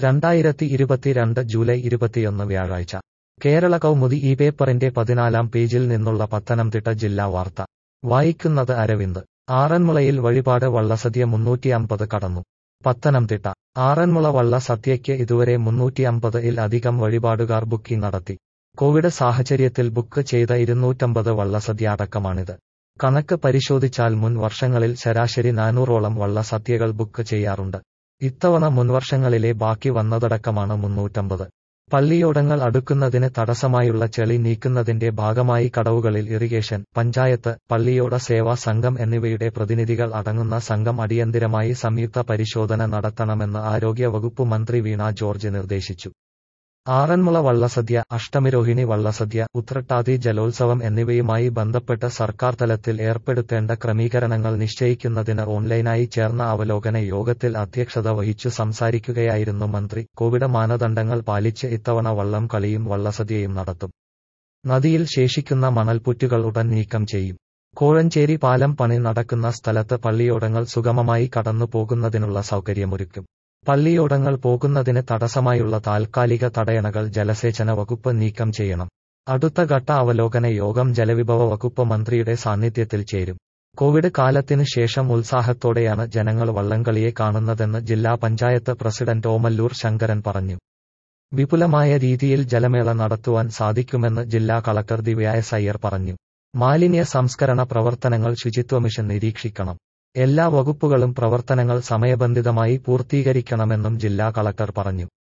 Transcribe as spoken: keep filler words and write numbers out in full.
രണ്ടായിരത്തി ഇരുപത്തിരണ്ട് ജൂലൈ ഇരുപത്തിയൊന്ന് വ്യാഴാഴ്ച കേരള കൗമുദി ഈ പേപ്പറിന്റെ പതിനാലാം പേജിൽ നിന്നുള്ള പത്തനംതിട്ട ജില്ലാ വാർത്ത വായിക്കുന്നത് അരവിന്ദ്. ആറന്മുളയിൽ വഴിപാട് വള്ളസദ്യ മുന്നൂറ്റി അമ്പത് കടന്നു. പത്തനംതിട്ട ആറന്മുള വള്ള സദ്യയ്ക്ക് ഇതുവരെ മുന്നൂറ്റി അമ്പത് ഇൽ അധികം വഴിപാടുകാർ ബുക്കിംഗ് നടത്തി. കോവിഡ് സാഹചര്യത്തിൽ ബുക്ക് ചെയ്ത ഇരുന്നൂറ്റമ്പത് വള്ളസദ്യ അടക്കമാണിത്. കണക്ക് പരിശോധിച്ചാൽ മുൻ വർഷങ്ങളിൽ ശരാശരി നാനൂറോളം വള്ളസദ്യകൾ ബുക്ക് ചെയ്യാറുണ്ട്. ഇത്തവണ മുൻവർഷങ്ങളിലെ ബാക്കി വന്നതടക്കമാണ് മുന്നൂറ്റമ്പത്. പള്ളിയോടങ്ങൾ അടുക്കുന്നതിന് തടസ്സമായുള്ള ചെളി നീക്കുന്നതിന്റെ ഭാഗമായി കടവുകളിൽ ഇറിഗേഷൻ, പഞ്ചായത്ത്, പള്ളിയോട സേവാ സംഘം എന്നിവയുടെ പ്രതിനിധികൾ അടങ്ങുന്ന സംഘം അടിയന്തിരമായി സംയുക്ത പരിശോധന നടത്തണമെന്ന് ആരോഗ്യ വകുപ്പ് മന്ത്രി വീണ ജോർജ് നിർദ്ദേശിച്ചു. ആറന്മുള വള്ളസദ്യ, അഷ്ടമിരോഹിണി വള്ളസദ്യ, ഉത്രട്ടാതി ജലോത്സവം എന്നിവയുമായി ബന്ധപ്പെട്ട് സർക്കാർ തലത്തിൽ ഏർപ്പെടുത്തേണ്ട ക്രമീകരണങ്ങൾ നിശ്ചയിക്കുന്നതിന് ഓൺലൈനായി ചേർന്ന അവലോകന യോഗത്തിൽ അധ്യക്ഷത വഹിച്ചു സംസാരിക്കുകയായിരുന്നു മന്ത്രി. കോവിഡ് മാനദണ്ഡങ്ങൾ പാലിച്ച് ഇത്തവണ വള്ളം കളിയും വള്ളസദ്യയും നടത്തും. നദിയിൽ ശേഷിക്കുന്ന മണൽപ്പുറ്റുകൾ ഉടൻ നീക്കം ചെയ്യും. കോഴഞ്ചേരി പാലം പണി നടക്കുന്ന സ്ഥലത്ത് പള്ളിയോടങ്ങൾ സുഗമമായി കടന്നു പോകുന്നതിനുള്ള സൗകര്യമൊരുക്കും. പള്ളിയോടങ്ങൾ പോകുന്നതിന് തടസ്സമായുള്ള താൽക്കാലിക തടയണകൾ ജലസേചന വകുപ്പ് നീക്കം ചെയ്യണം. അടുത്ത ഘട്ട അവലോകന യോഗം ജലവിഭവ വകുപ്പ് മന്ത്രിയുടെ സാന്നിധ്യത്തിൽ ചേരും. കോവിഡ് കാലത്തിനു ശേഷം ഉത്സാഹത്തോടെയാണ് ജനങ്ങൾ വള്ളംകളിയെ കാണുന്നതെന്ന് ജില്ലാ പഞ്ചായത്ത് പ്രസിഡന്റ് ഓമല്ലൂർ ശങ്കരൻ പറഞ്ഞു. വിപുലമായ രീതിയിൽ ജലമേള നടത്തുവാൻ സാധിക്കുമെന്ന് ജില്ലാ കളക്ടർ ദിവ്യ എസ് അയ്യർ പറഞ്ഞു. മാലിന്യ സംസ്കരണ പ്രവർത്തനങ്ങൾ ശുചിത്വ മിഷൻ നിരീക്ഷിക്കണം. എല്ലാ വകുപ്പുകളും പ്രവർത്തനങ്ങൾ സമയബന്ധിതമായി പൂർത്തീകരിക്കണമെന്നും ജില്ലാ കളക്ടർ പറഞ്ഞു.